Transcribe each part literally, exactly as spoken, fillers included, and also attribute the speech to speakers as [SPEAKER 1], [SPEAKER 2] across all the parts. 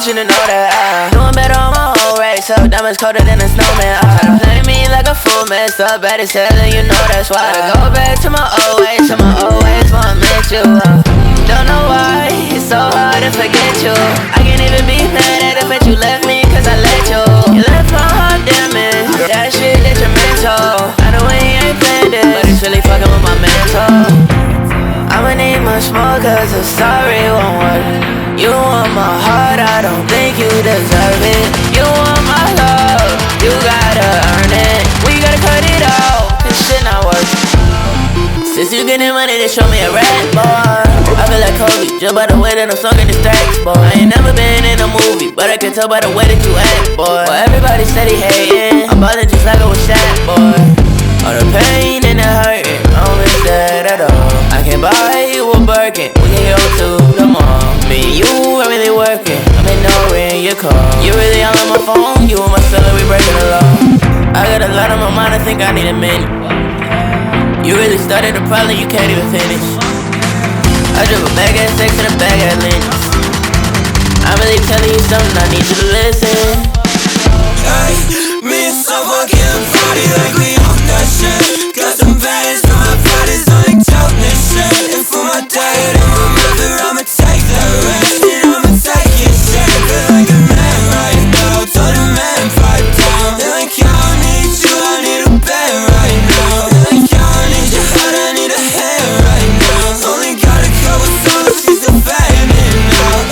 [SPEAKER 1] should've know that I doing better on my own race up. Diamonds colder than a snowman. I try to play me like a fool, messed up, bad as hell, and you know that's why. I go back to my old ways, to my old ways, for I met you. uh, Don't know why, it's so hard to forget you. I can't even be mad at the fact you left me, cause I let you. You left my heart damaged, that shit detrimental. I know we ain't planned it, but it's really fucking with my mental. I'ma need much more cause the sorry won't work. You want my heart, I don't think you deserve it. You want my love, you gotta earn it. We gotta cut it out, this shit not working. Since you getting money, they show me a rat, boy. I feel like Kobe, just by the way that I'm sunk in the stacks, boy. I ain't never been in a movie, but I can tell by the way that you act, boy. But everybody steady hating, I'm ballin' just like I was Shaq, boy. All the pain and the hurting, I don't miss that at all. I can't buy you a Birkin, we can go to the mall. Me and you are really working, I'm ignoring your call. You really all on my phone, you and my cellar, we breaking the law. I got a lot on my mind, I think I need a minute. You really started a problem, you can't even finish. I drove a bag ass sex and a bag ass Linux. I'm really telling you something, I need you to listen.
[SPEAKER 2] Hey, me and some fucking party like we own that shit. Got some bands for my bodies, I ain't talking this shit. And for my dad and my mother, I'ma take that risk. And I'ma take your shit. Feel like a man right now, told a man pipe down. Feel like I don't need you, I need a bed right now. Feel like I don't need your heart, I need a hand right now. Only got a couple songs, she's a fan now.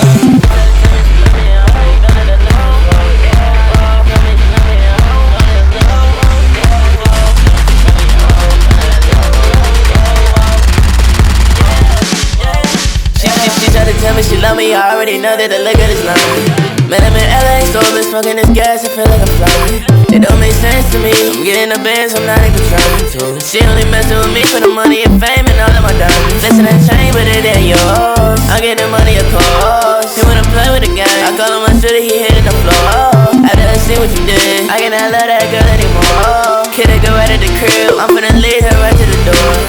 [SPEAKER 1] Tell me she love me, I already know that the look of this line. Man, I'm in L A, so I've been smoking this gas, I feel like I'm flying. It don't make sense to me, I'm getting the bands, I'm not even trying to. She only messing with me for the money and fame and all of my diamonds. Listen to that chain, but it ain't yours. I get the money, of course. He wanna play with the gang, I call him my city, he hitting the floor. After I see what you did, I cannot love that girl anymore. Kid, I go right at the crib, I'm finna lead her right to the door.